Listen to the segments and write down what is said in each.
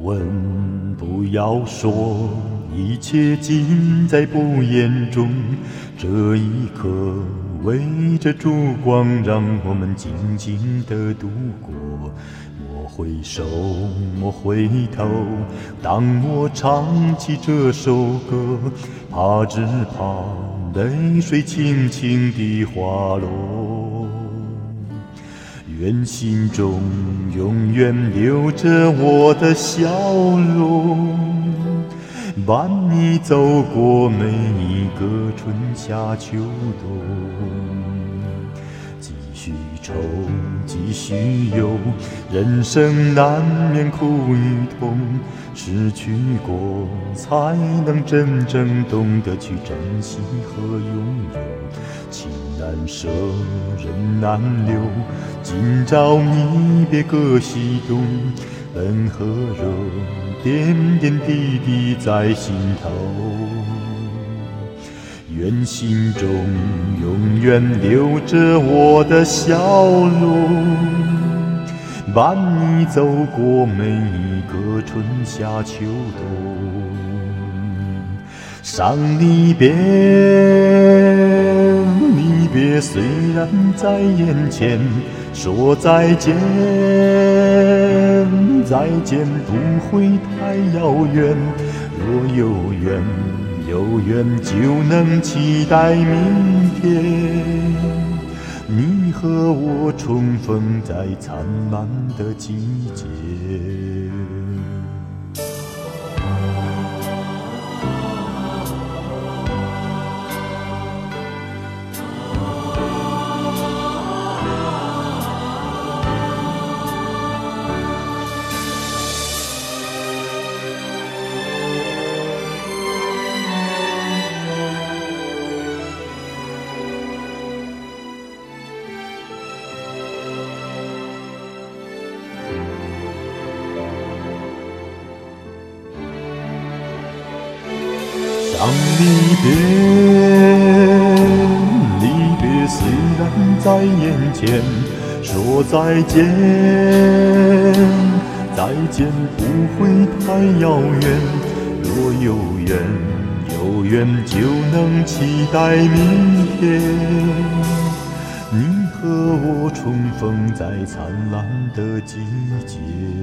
问，不要说，一切尽在不言中。这一刻，围着烛光，让我们静静地度过。莫回首，莫回头，当我唱起这首歌，只怕泪水轻轻地滑落。愿心中永远留着我的笑容，伴你走过每一个春夏秋冬。继续愁，继续忧，人生难免苦与痛，失去过才能真正懂得去珍惜和拥有。情难舍，人难留，今朝你别各西东，冷和热，点点滴滴在心头。愿心中永远留着我的笑容，伴你走过每一个春夏秋冬。伤离别，离别虽然在眼前，说再见，再见不会太遥远。若有缘，有缘就能期待明天，你和我重逢在灿烂的季节。伤离别，离别虽然在眼前，说再见，再见不会太遥远。若有缘，有缘就能期待明天，你和我重逢在灿烂的季节。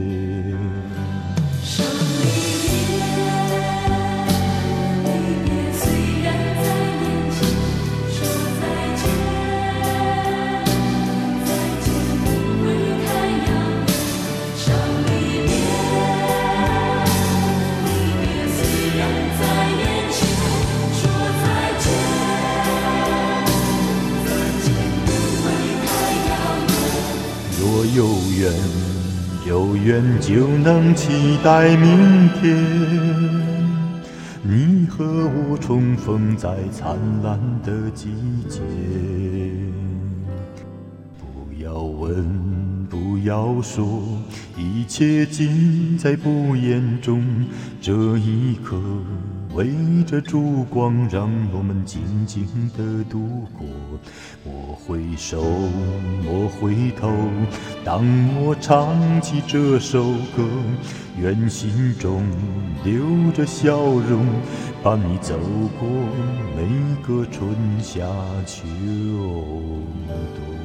若有缘，有缘就能期待明天，你和我重逢在灿烂的季节。不要问，不要说，一切尽在不言中。这一刻，围着烛光，让我们静静地度过。莫回首，莫回头，当我唱起这首歌，愿心中留着笑容，伴你走过每个春夏秋冬。